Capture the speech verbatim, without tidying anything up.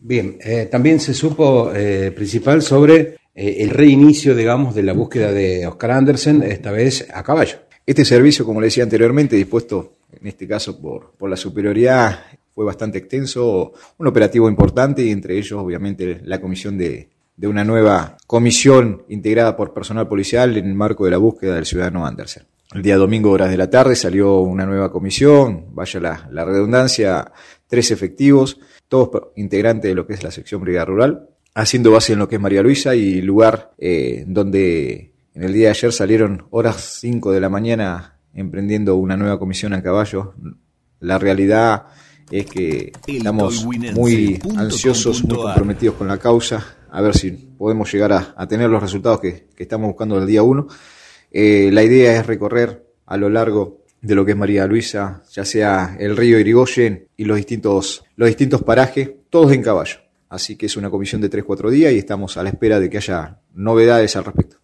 Bien, eh, también se supo eh, principal sobre eh, el reinicio, digamos, de la búsqueda de Oscar Andersen, esta vez a caballo. Este servicio, como le decía anteriormente, dispuesto en este caso por, por la superioridad, fue bastante extenso, un operativo importante y entre ellos obviamente la comisión de, de una nueva comisión integrada por personal policial en el marco de la búsqueda del ciudadano Andersen. El día domingo, horas de la tarde, salió una nueva comisión, vaya la, la redundancia, tres efectivos, todos integrantes de lo que es la sección Brigada Rural, haciendo base en lo que es María Luisa y lugar eh, donde en el día de ayer salieron horas cinco de la mañana emprendiendo una nueva comisión a caballo. La realidad es que estamos muy ansiosos, muy comprometidos con la causa, a ver si podemos llegar a, a tener los resultados que, que estamos buscando del día uno. Eh, la idea es recorrer a lo largo de lo que es María Luisa, ya sea el río Irigoyen y los distintos, los distintos parajes, todos en caballo. Así que es una comisión de tres cuatro días y estamos a la espera de que haya novedades al respecto.